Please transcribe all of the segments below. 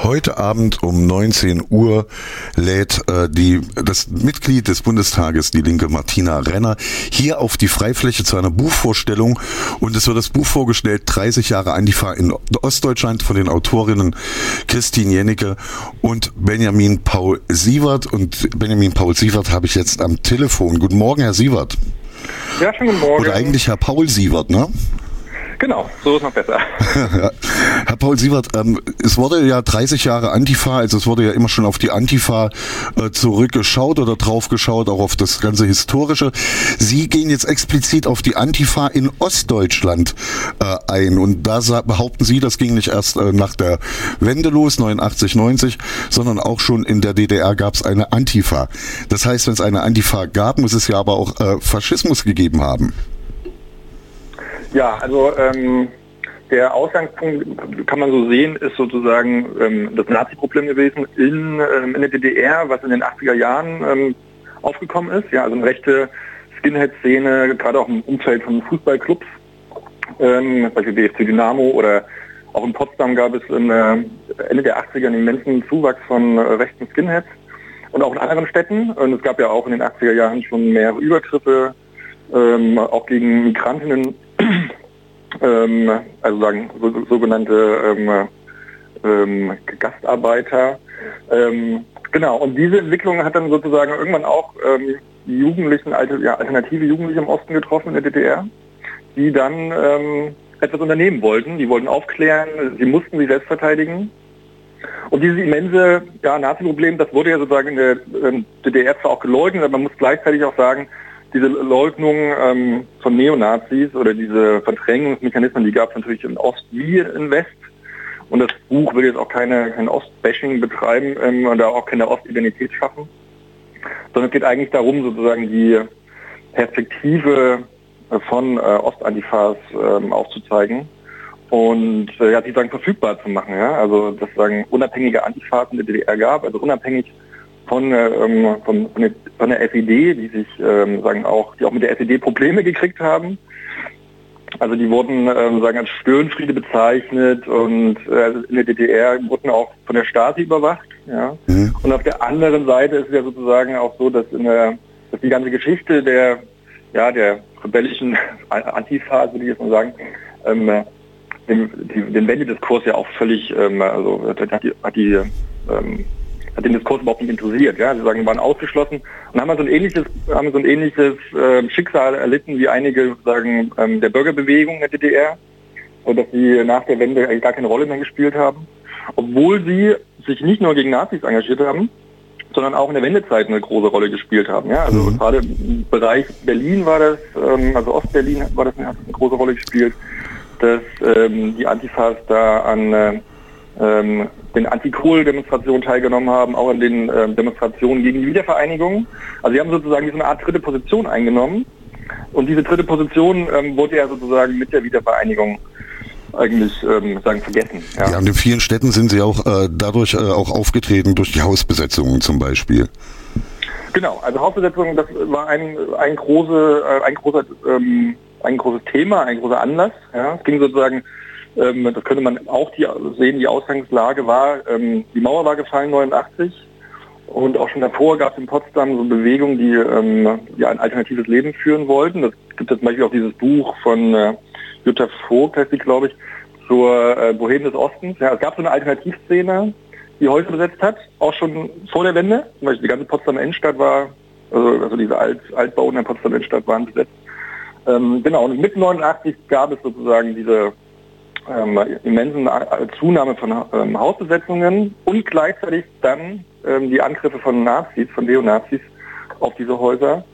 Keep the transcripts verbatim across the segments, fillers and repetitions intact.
Heute Abend um neunzehn Uhr lädt äh, die, das Mitglied des Bundestages, die Linke Martina Renner, hier auf die Freifläche zu einer Buchvorstellung. Und es wird das Buch vorgestellt, dreißig Jahre Antifa in Ostdeutschland, von den Autorinnen Christine Jennecke und Benjamin Paul Siewert. Und Benjamin Paul Siewert habe ich jetzt am Telefon. Guten Morgen, Herr Siewert. Ja, schönen guten Morgen. Oder eigentlich Herr Paul Siewert, ne? Genau, so ist noch besser. Herr Paul Siewert, ähm, es wurde ja dreißig Jahre Antifa, also es wurde ja immer schon auf die Antifa äh, zurückgeschaut oder draufgeschaut, auch auf das ganze Historische. Sie gehen jetzt explizit auf die Antifa in Ostdeutschland äh, ein und da behaupten Sie, das ging nicht erst äh, nach der Wende los, neunundachtzig, neunzig, sondern auch schon in der D D R gab es eine Antifa. Das heißt, wenn es eine Antifa gab, muss es ja aber auch äh, Faschismus gegeben haben. Ja, also ähm, der Ausgangspunkt, kann man so sehen, ist sozusagen ähm, das Nazi-Problem gewesen in, ähm, in der D D R, was in den achtziger Jahren ähm, aufgekommen ist. Ja, also eine rechte Skinhead-Szene, gerade auch im Umfeld von Fußballclubs, ähm, beispielsweise B F C Dynamo oder auch in Potsdam gab es im, äh, Ende der achtziger einen immensen Zuwachs von äh, rechten Skinheads und auch in anderen Städten. Und es gab ja auch in den achtziger Jahren schon mehrere Übergriffe, ähm, auch gegen Migrantinnen, ähm, also sagen so, sogenannte ähm, ähm, Gastarbeiter. Ähm, genau, und diese Entwicklung hat dann sozusagen irgendwann auch ähm, die Jugendlichen, alte, ja, alternative Jugendliche im Osten getroffen in der D D R, die dann ähm, etwas unternehmen wollten. Die wollten aufklären, sie mussten sich selbst verteidigen. Und dieses immense ja, Nazi-Problem, das wurde ja sozusagen in der ähm, D D R zwar auch geleugnet, aber man muss gleichzeitig auch sagen, diese Leugnung ähm, von Neonazis oder diese Verdrängungsmechanismen, die gab es natürlich in Ost wie in West. Und das Buch will jetzt auch keine, kein Ost-Bashing betreiben ähm, und da auch keine Ostidentität schaffen. Sondern es geht eigentlich darum, sozusagen die Perspektive von äh, Ostantifas ähm, aufzuzeigen und äh, ja, die sagen verfügbar zu machen. Ja? Also dass es sagen unabhängige Antifas in der D D R gab, also unabhängig Von, ähm, von, von, der, von der S E D, die sich ähm, sagen auch, die auch mit der S E D Probleme gekriegt haben. Also die wurden ähm, sagen als Störenfriede bezeichnet und äh, in der D D R wurden auch von der Stasi überwacht. Ja. Mhm. Und auf der anderen Seite ist es ja sozusagen auch so, dass in der, dass die ganze Geschichte der ja der rebellischen Antifa, würde ich jetzt mal sagen, ähm, den, die, den Wendediskurs ja auch völlig, ähm, also hat die, hat die ähm, hat den Diskurs überhaupt nicht interessiert. Ja? Sie sagen, die waren ausgeschlossen und haben so ein ähnliches, haben so ein ähnliches äh, Schicksal erlitten wie einige sagen ähm, der Bürgerbewegung in der D D R, und dass sie nach der Wende eigentlich gar keine Rolle mehr gespielt haben, obwohl sie sich nicht nur gegen Nazis engagiert haben, sondern auch in der Wendezeit eine große Rolle gespielt haben. Ja? Also mhm. gerade im Bereich Berlin war das, ähm, also Ostberlin war das eine, hat eine große Rolle gespielt, dass ähm, die Antifas da an äh, ähm, den Anti-Kohl-Demonstrationen teilgenommen haben, auch an den ähm, Demonstrationen gegen die Wiedervereinigung. Also sie haben sozusagen so eine Art dritte Position eingenommen und diese dritte Position ähm, wurde ja sozusagen mit der Wiedervereinigung eigentlich ähm, sagen vergessen. Ja. Ja, und in vielen Städten sind sie auch äh, dadurch äh, auch aufgetreten, durch die Hausbesetzungen zum Beispiel. Genau, also Hausbesetzungen, das war ein, ein, große, äh, ein, großer, ähm, ein großes Thema, ein großer Anlass. Ja. Es ging sozusagen, Ähm, das könnte man auch die, sehen, die Ausgangslage war, ähm, die Mauer war gefallen neunundachtzig und auch schon davor gab es in Potsdam so Bewegungen, die ähm, ja, ein alternatives Leben führen wollten. Das gibt es zum Beispiel auch dieses Buch von äh, Jutta Vogt, heißt die, glaube ich, zur äh, Bohème des Ostens. Ja, es gab so eine Alternativszene, die Häuser besetzt hat, auch schon vor der Wende. Zum Beispiel die ganze Potsdamer Innenstadt war, also, also diese Alt, Altbauten der Potsdamer Innenstadt waren besetzt. Ähm, genau, und mit neunundachtzig gab es sozusagen diese Ähm, immensen Zunahme von ähm, Hausbesetzungen und gleichzeitig dann ähm, die Angriffe von Nazis, von Neonazis auf diese Häuser.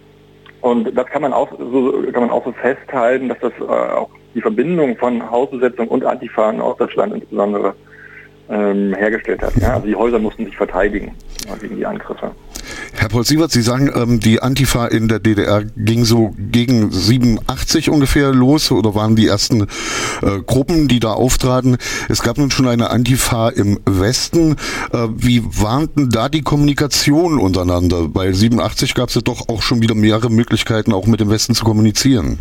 Und das kann man auch so, kann man auch so festhalten, dass das äh, auch die Verbindung von Hausbesetzung und Antifa in Ostdeutschland insbesondere ähm, hergestellt hat. Ja? Also die Häuser mussten sich verteidigen ja, gegen die Angriffe. Herr Paul Siewert, Sie sagen, ähm, die Antifa in der D D R ging so gegen siebenundachtzig ungefähr los oder waren die ersten äh, Gruppen, die da auftraten. Es gab nun schon eine Antifa im Westen. Äh, wie waren denn da die Kommunikation untereinander? Bei siebenundachtzig gab es ja doch auch schon wieder mehrere Möglichkeiten, auch mit dem Westen zu kommunizieren.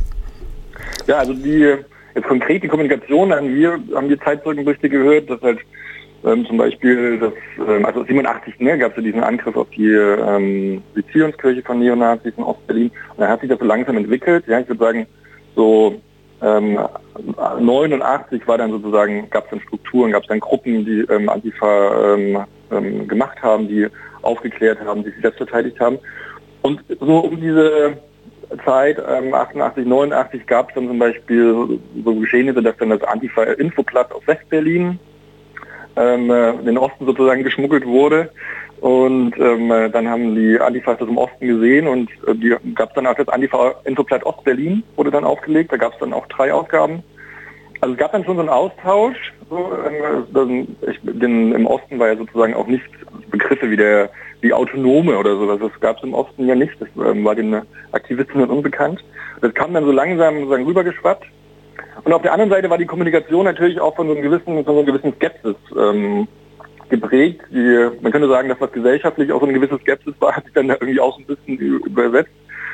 Ja, also die jetzt konkret die Kommunikation haben wir, haben wir Zeitzeugenberichte gehört, dass halt Ähm, zum Beispiel, das, ähm, also siebenundachtzig ne, gab es ja diesen Angriff auf die ähm, Zionskirche von Neonazis in Ostberlin. Und dann hat sich das so langsam entwickelt. Ja, ich würde sagen, so ähm, neunundachtzig war dann sozusagen, gab es dann Strukturen, gab es dann Gruppen, die ähm, Antifa ähm, ähm, gemacht haben, die aufgeklärt haben, die sich selbst verteidigt haben. Und so um diese Zeit, ähm, achtundachtzig, neunundachtzig, gab es dann zum Beispiel so Geschehnisse, dass dann das Antifa-Infoblatt aus Westberlin ähm, in den Osten sozusagen geschmuggelt wurde. Und ähm, dann haben die Antifas das im Osten gesehen und äh, die gab es dann auch das Antifa-Infoblatt Ostberlin, wurde dann aufgelegt, da gab es dann auch drei Ausgaben. Also es gab dann schon so einen Austausch. So, ähm, ich, denn im Osten war ja sozusagen auch nicht Begriffe wie der wie Autonome oder sowas. Das gab es im Osten ja nicht. Das ähm, war den Aktivisten unbekannt. Das kam dann so langsam sozusagen rübergeschwappt. Und auf der anderen Seite war die Kommunikation natürlich auch von so einem gewissen, von so einem gewissen Skepsis ähm, geprägt. Die, man könnte sagen, dass was gesellschaftlich auch so eine gewisse Skepsis war, hat sich dann da irgendwie auch so ein bisschen übersetzt.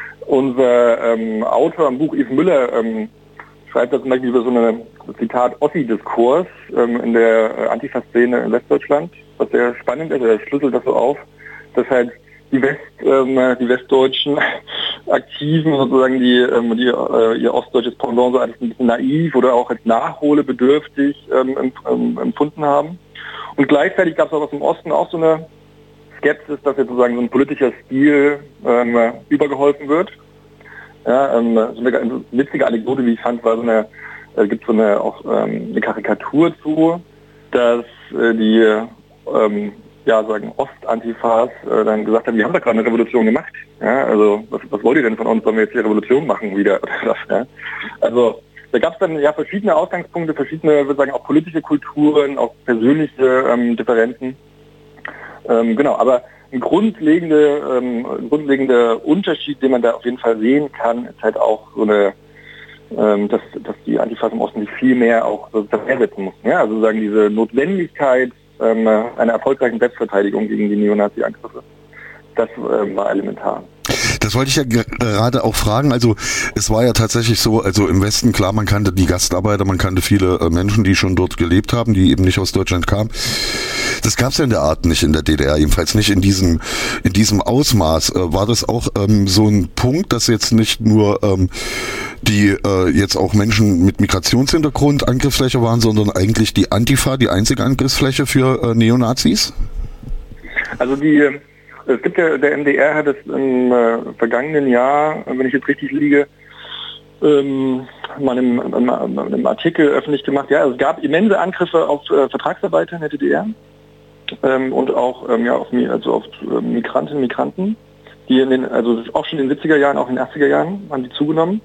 Unser ähm, Autor im Buch, Yves Müller, ähm, schreibt das zum Beispiel über so eine, Zitat, Ossi-Diskurs ähm, in der äh, Antifa-Szene in Westdeutschland, was sehr spannend ist, er schlüsselt das so auf, dass halt die West, ähm, die westdeutschen Aktiven sozusagen, die, ähm, die äh, ihr ostdeutsches Pendant so als ein bisschen naiv oder auch als nachholebedürftig ähm, ähm, empfunden haben. Und gleichzeitig gab es auch aus dem Osten auch so eine Skepsis, dass jetzt sozusagen so ein politischer Stil ähm, übergeholfen wird. Ja, ähm, so eine witzige Anekdote, wie ich fand, war so eine, äh, gibt so eine auch ähm, eine Karikatur zu, dass äh, die ähm, ja sagen Ostantifas äh, dann gesagt haben, wir haben da gerade eine Revolution gemacht. Ja, also was, was wollt ihr denn von uns? Sollen wir jetzt die Revolution machen wieder? Ja? Also da gab es dann ja verschiedene Ausgangspunkte, verschiedene, würde sagen, auch politische Kulturen, auch persönliche ähm, Differenzen. Ähm, genau, aber ein grundlegender, ähm, ein grundlegender Unterschied, den man da auf jeden Fall sehen kann, ist halt auch so eine, ähm, dass, dass die Antifas im Osten sich viel mehr auch sozusagen ersetzen mussten. Ja? Also sagen diese Notwendigkeit ähm, einer erfolgreichen Selbstverteidigung gegen die Neonazi-Angriffe, das ähm, war elementar. Das wollte ich ja gerade auch fragen. Also es war ja tatsächlich so, also im Westen, klar, man kannte die Gastarbeiter, man kannte viele äh, Menschen, die schon dort gelebt haben, die eben nicht aus Deutschland kamen. Das gab es ja in der Art nicht in der D D R, jedenfalls nicht in diesem in diesem Ausmaß. Äh, war das auch ähm, so ein Punkt, dass jetzt nicht nur ähm, die äh, jetzt auch Menschen mit Migrationshintergrund Angriffsfläche waren, sondern eigentlich die Antifa die einzige Angriffsfläche für äh, Neonazis? Also die Es gibt ja, der M D R hat es im äh, vergangenen Jahr, wenn ich jetzt richtig liege, ähm, mal im, im, im Artikel öffentlich gemacht. Ja, also es gab immense Angriffe auf äh, Vertragsarbeiter in der D D R ähm, und auch ähm, ja, auf, also auf äh, Migrantinnen und Migranten, die in den, also auch schon in den siebziger Jahren, auch in den achtziger Jahren haben die zugenommen.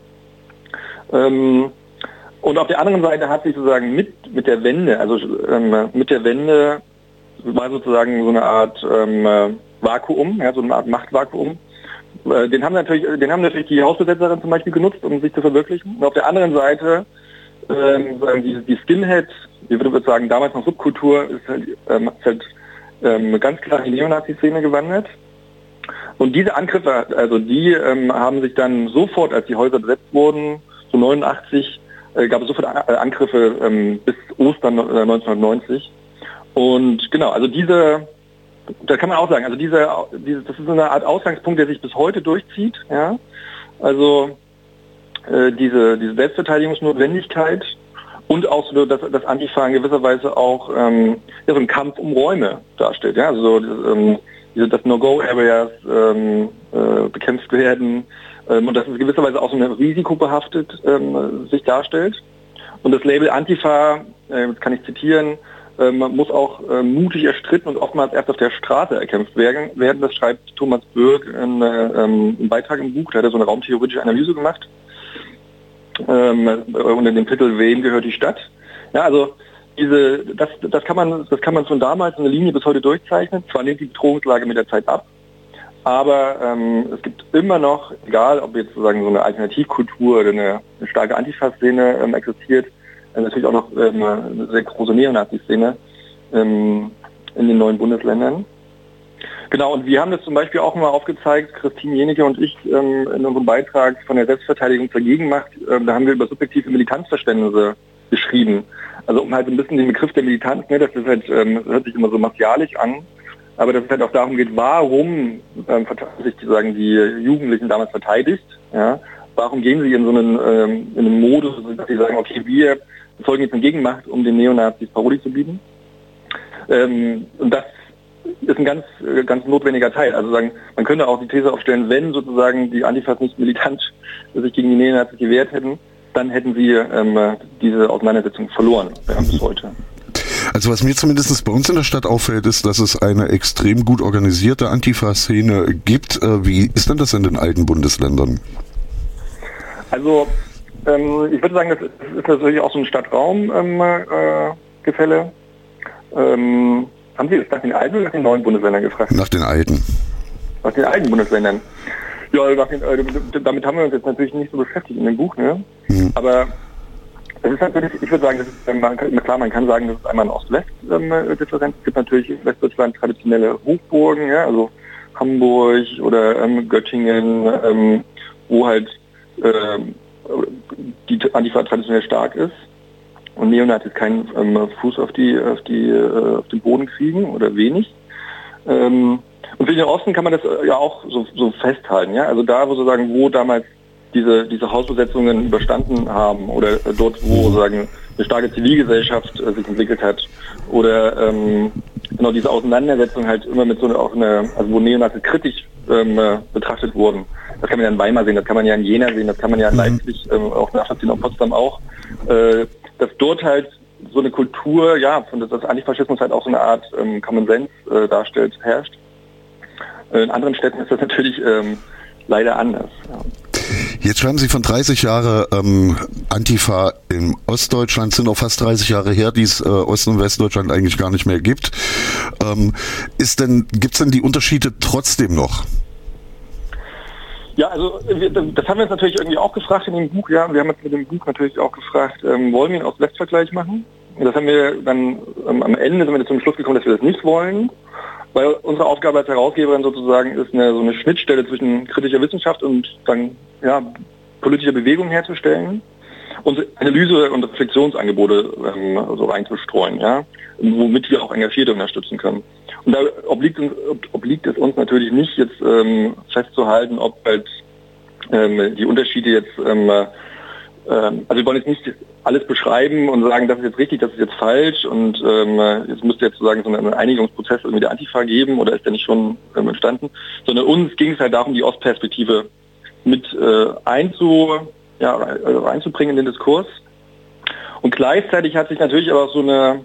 Ähm, und auf der anderen Seite hat sich sozusagen mit, mit der Wende, also ähm, mit der Wende war sozusagen so eine Art ähm, Vakuum, ja, so eine Art Machtvakuum. Äh, den haben natürlich, den haben natürlich die Hausbesetzerin zum Beispiel genutzt, um sich zu verwirklichen. Und auf der anderen Seite ähm, die, die Skinhead, wie würde ich sagen, damals noch Subkultur, ist halt, ähm, ist halt ähm, ganz klar in die Neonazi-Szene gewandert. Und diese Angriffe, also die ähm, haben sich dann sofort, als die Häuser besetzt wurden, so neunundachtzig, äh, gab es sofort Angriffe ähm, bis Ostern äh, neunzehnhundertneunzig. Und genau, also diese, da kann man auch sagen, also diese, diese, das ist so eine Art Ausgangspunkt, der sich bis heute durchzieht. Ja? Also äh, diese, diese Selbstverteidigungsnotwendigkeit und auch so, dass das Antifa in gewisser Weise auch ähm, ja, so einen Kampf um Räume darstellt. Ja? Also so, ähm, diese, dass No-Go-Areas ähm, äh, bekämpft werden ähm, und dass es in gewisser Weise auch so eine risikobehaftet ähm, sich darstellt. Und das Label Antifa, äh, das kann ich zitieren, man muss auch äh, mutig erstritten und oftmals erst auf der Straße erkämpft werden. Das schreibt Thomas Bürg in äh, ähm, einem Beitrag im Buch, da hat er so eine raumtheoretische Analyse gemacht ähm, unter dem Titel Wem gehört die Stadt? Ja, also diese, das, das kann man, das kann man von damals in der Linie bis heute durchzeichnen. Zwar nimmt die Bedrohungslage mit der Zeit ab, aber ähm, es gibt immer noch, egal ob jetzt sozusagen so eine Alternativkultur oder eine, eine starke Antifa-Szene ähm, existiert, natürlich auch noch ähm, eine sehr große Neonazi-Szene ähm, in den neuen Bundesländern. Genau, und wir haben das zum Beispiel auch mal aufgezeigt, Christine Jenecke und ich, ähm, in unserem Beitrag von der Selbstverteidigung zur Gegenmacht. Ähm, da haben wir über subjektive Militanzverständnisse beschrieben. Also um halt ein bisschen den Begriff der Militanz, ne, das ist halt, ähm, hört sich immer so martialisch an, aber dass es halt auch darum geht, warum ähm, sich sozusagen die Jugendlichen damals verteidigt, ja, warum gehen sie in so einen, ähm, in einen Modus, dass sie sagen, okay, wir folgen jetzt eine Gegenmacht, um den Neonazis Parodie zu bieten. Ähm, und das ist ein ganz, ganz notwendiger Teil. Also sagen, man könnte auch die These aufstellen, wenn sozusagen die Antifas nicht militant sich gegen die Neonazis gewehrt hätten, dann hätten sie ähm, diese Auseinandersetzung verloren, ja, bis heute. Also was mir zumindest bei uns in der Stadt auffällt, ist, dass es eine extrem gut organisierte Antifa-Szene gibt. Wie ist denn das in den alten Bundesländern? Also ähm, ich würde sagen, das ist, das ist natürlich auch so ein Stadt-Raum-Gefälle. Ähm, ähm, haben Sie nach den alten oder nach den neuen Bundesländern gefragt? Nach den alten. Nach den alten Bundesländern. Ja, nach den, äh, damit haben wir uns jetzt natürlich nicht so beschäftigt in dem Buch, ne? Hm. Aber es ist natürlich, ich würde sagen, das ist, man kann, klar, man kann sagen, das ist einmal eine Ost-West-Differenz. Es gibt natürlich in Westdeutschland traditionelle Hochburgen, ja, also Hamburg oder ähm, Göttingen, ähm, wo halt äh, die Antifa traditionell stark ist und Neonazis keinen ähm, Fuß auf die, auf die, äh, auf den Boden kriegen oder wenig. Ähm, und für den Osten kann man das äh, ja auch so, so festhalten, ja, also da, wo sozusagen, wo damals diese, diese Hausbesetzungen überstanden haben oder äh, dort, wo sozusagen eine starke Zivilgesellschaft äh, sich entwickelt hat oder ähm, genau diese Auseinandersetzung halt immer mit so einer, auch eine, also wo Neonazis kritisch ähm, äh, betrachtet wurden. Das kann man ja in Weimar sehen, das kann man ja in Jena sehen, das kann man ja in Leipzig ähm, auch nachvollziehen, in Potsdam auch, äh, dass dort halt so eine Kultur, ja, von das Antifaschismus halt auch so eine Art ähm, Common Sense äh, darstellt, herrscht. Äh, in anderen Städten ist das natürlich ähm, leider anders. Ja. Jetzt schreiben Sie von dreißig Jahre ähm, Antifa in Ostdeutschland, sind auch fast dreißig Jahre her, die es äh, Ost- und Westdeutschland eigentlich gar nicht mehr gibt. Ähm, ist denn, gibt's denn die Unterschiede trotzdem noch? Ja, also wir, das haben wir uns natürlich irgendwie auch gefragt in dem Buch. Ja, wir haben uns mit dem Buch natürlich auch gefragt, ähm, wollen wir einen Ost-West-Vergleich machen? Und das haben wir dann ähm, am Ende sind wir zum Schluss gekommen, dass wir das nicht wollen. Weil unsere Aufgabe als Herausgeberin sozusagen ist, eine, so eine Schnittstelle zwischen kritischer Wissenschaft und dann, ja, politischer Bewegung herzustellen und Analyse- und Reflexionsangebote ähm, so reinzustreuen, ja, womit wir auch Engagierte unterstützen können. Und da obliegt, uns, obliegt es uns natürlich nicht, jetzt ähm, festzuhalten, ob halt ähm, die Unterschiede jetzt ähm, also wir wollen jetzt nicht alles beschreiben und sagen, das ist jetzt richtig, das ist jetzt falsch und ähm, es müsste jetzt sozusagen so einen Einigungsprozess irgendwie der Antifa geben oder ist der nicht schon ähm, entstanden, sondern uns ging es halt darum, die Ostperspektive mit äh, einzu, ja, reinzubringen in den Diskurs. Und gleichzeitig hat sich natürlich aber auch so eine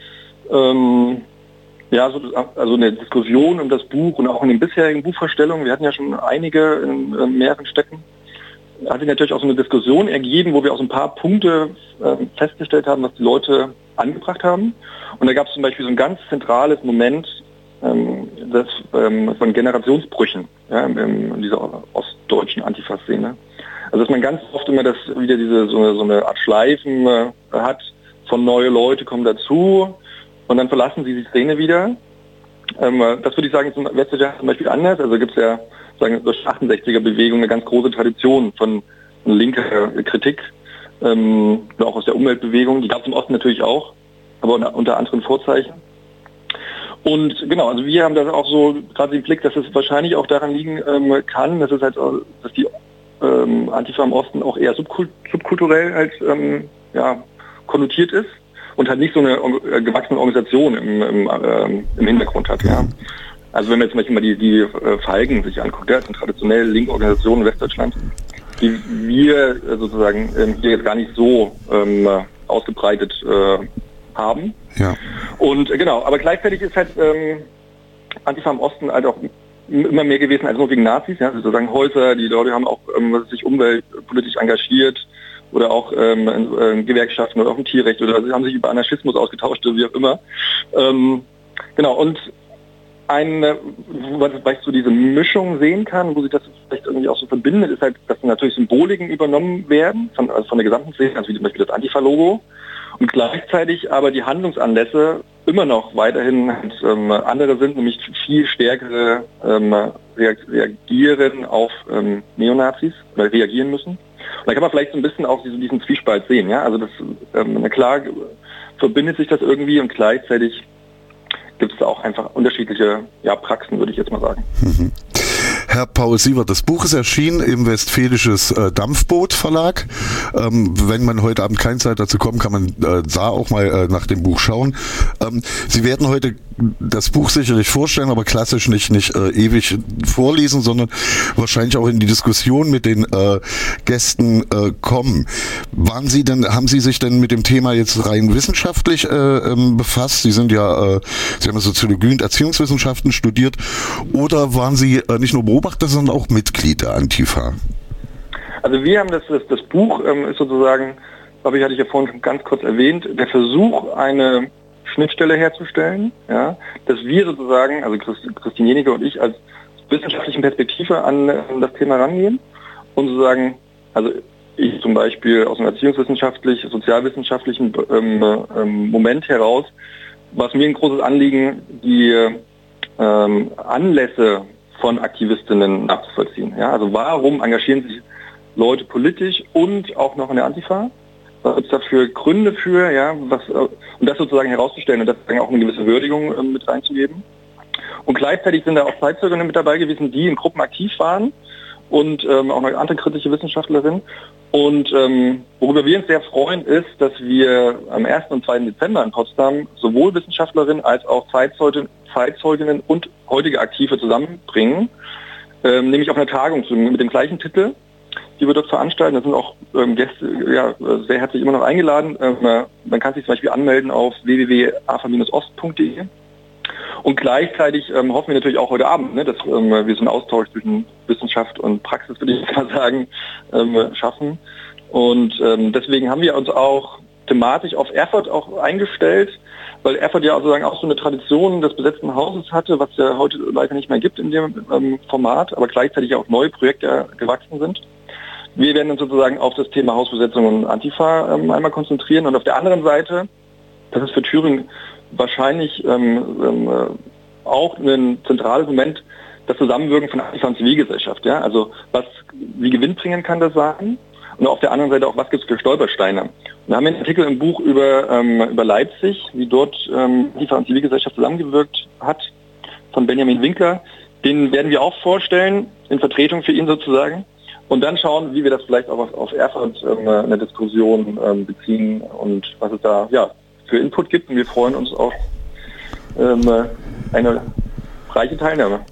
ähm, ja, so, also eine Diskussion um das Buch und auch in den bisherigen Buchvorstellungen, wir hatten ja schon einige in, in mehreren Städten, hat sich natürlich auch so eine Diskussion ergeben, wo wir auch so ein paar Punkte äh, festgestellt haben, was die Leute angebracht haben. Und da gab es zum Beispiel so ein ganz zentrales Moment ähm, das, ähm, von Generationsbrüchen, ja, in, in dieser ostdeutschen Antifa-Szene. Also dass man ganz oft immer das wieder diese so eine, so eine Art Schleifen äh, hat, von neue Leute kommen dazu und dann verlassen sie die Szene wieder. Ähm, das würde ich sagen, ist in Westdeutschland zum Beispiel anders. Also gibt es ja sagen durch achtundsechziger-Bewegung eine ganz große Tradition von, von linker Kritik, ähm, auch aus der Umweltbewegung. Die gab es im Osten natürlich auch, aber unter, unter anderen Vorzeichen. Und genau, also wir haben das auch so gerade den Blick, dass es wahrscheinlich auch daran liegen ähm, kann, dass es halt, dass die ähm, Antifa im Osten auch eher subkult, subkulturell halt ähm, ja, konnotiert ist und halt nicht so eine äh, gewachsene Organisation im, im, äh, im Hintergrund hat, ja. Also wenn man jetzt zum Beispiel mal die, die äh, Falken sich anguckt, ja, das sind traditionell linke Organisationen in Westdeutschland, die wir äh, sozusagen ähm, hier jetzt gar nicht so ähm, ausgebreitet äh, haben. Ja. Und äh, genau, aber gleichzeitig ist halt ähm, Antifa im Osten halt auch immer mehr gewesen als nur wegen Nazis, ja, also sozusagen Häuser, die Leute haben auch ähm, sich umweltpolitisch engagiert oder auch ähm, in Gewerkschaften oder auch im Tierrecht oder sie haben sich über Anarchismus ausgetauscht oder wie auch immer. Ähm, genau, und ein, was ich so diese Mischung sehen kann, wo sich das vielleicht irgendwie auch so verbindet, ist halt, dass natürlich Symboliken übernommen werden, von, also von der gesamten Szene, also wie zum Beispiel das Antifa-Logo, und gleichzeitig aber die Handlungsanlässe immer noch weiterhin halt, ähm, andere sind, nämlich viel stärkere ähm, reagieren auf ähm, Neonazis oder reagieren müssen. da kann man vielleicht so ein bisschen auch diesen, diesen Zwiespalt sehen. Ja? Also das, ähm, na klar verbindet sich das irgendwie und gleichzeitig gibt es da auch einfach unterschiedliche ja, Praxen, würde ich jetzt mal sagen. Mhm. Herr Paul Sievert, das Buch ist erschienen im Westfälisches äh, Dampfboot Verlag. Ähm, wenn man heute Abend keine Zeit dazu kommt, kann man äh, da auch mal äh, nach dem Buch schauen. Ähm, Sie werden heute das Buch sicherlich vorstellen, aber klassisch nicht, nicht äh, ewig vorlesen, sondern wahrscheinlich auch in die Diskussion mit den äh, Gästen äh, kommen. Waren Sie denn, haben Sie sich denn mit dem Thema jetzt rein wissenschaftlich äh, ähm, befasst? Sie sind ja, äh, Sie haben ja Soziologie und Erziehungswissenschaften studiert, oder waren Sie äh, nicht nur Beobachter, sondern auch Mitglied der Antifa? Also wir haben das, das, das Buch ähm, ist sozusagen, glaube ich, hatte ich ja vorhin schon ganz kurz erwähnt, der Versuch, eine Schnittstelle herzustellen, ja, dass wir sozusagen, also Christine Jenike und ich, als wissenschaftlichen Perspektive an, an das Thema rangehen und sozusagen, also ich zum Beispiel aus einem erziehungswissenschaftlich, sozialwissenschaftlichen ähm, ähm, Moment heraus, was mir ein großes Anliegen, die ähm, Anlässe von Aktivistinnen nachzuvollziehen. Ja? Also warum engagieren sich Leute politisch und auch noch in der Antifa? Was gibt es da für Gründe für, ja, was, und das sozusagen herauszustellen und das auch eine gewisse Würdigung äh, mit reinzugeben. Und gleichzeitig sind da auch Zeitzeuginnen mit dabei gewesen, die in Gruppen aktiv waren und ähm, auch noch andere kritische Wissenschaftlerinnen. Und ähm, worüber wir uns sehr freuen, ist, dass wir am ersten und zweiten Dezember in Potsdam sowohl Wissenschaftlerinnen als auch Zeitzeuginnen, Zeitzeuginnen und heutige Aktive zusammenbringen, ähm, nämlich auf einer Tagung mit dem gleichen Titel, die wir dort veranstalten. Da sind auch ähm, Gäste ja, sehr herzlich immer noch eingeladen. Ähm, man kann sich zum Beispiel anmelden auf w w w punkt a f a dash ost punkt d e. Und gleichzeitig ähm, hoffen wir natürlich auch heute Abend, ne, dass ähm, wir so einen Austausch zwischen Wissenschaft und Praxis, würde ich mal sagen, ähm, schaffen. Und ähm, deswegen haben wir uns auch thematisch auf Erfurt auch eingestellt, weil Erfurt ja sozusagen auch so eine Tradition des besetzten Hauses hatte, was ja heute leider nicht mehr gibt in dem ähm, Format, aber gleichzeitig auch neue Projekte gewachsen sind. Wir werden uns sozusagen auf das Thema Hausbesetzung und Antifa ähm, einmal konzentrieren und auf der anderen Seite, das ist für Thüringen wahrscheinlich ähm, ähm, auch ein zentrales Moment, das Zusammenwirken von Antifa und Zivilgesellschaft. Ja? Also was, wie gewinnbringend kann das sein? Und auf der anderen Seite auch, was gibt es für Stolpersteine? Und da haben wir einen Artikel im Buch über, ähm, über Leipzig, wie dort ähm, Antifa und Zivilgesellschaft zusammengewirkt hat, von Benjamin Winkler. Den werden wir auch vorstellen, in Vertretung für ihn sozusagen. Und dann schauen, wie wir das vielleicht auch auf, auf Erfurt ähm, eine Diskussion ähm, beziehen und was es da ja, für Input gibt. Und wir freuen uns auf ähm, eine reiche Teilnahme.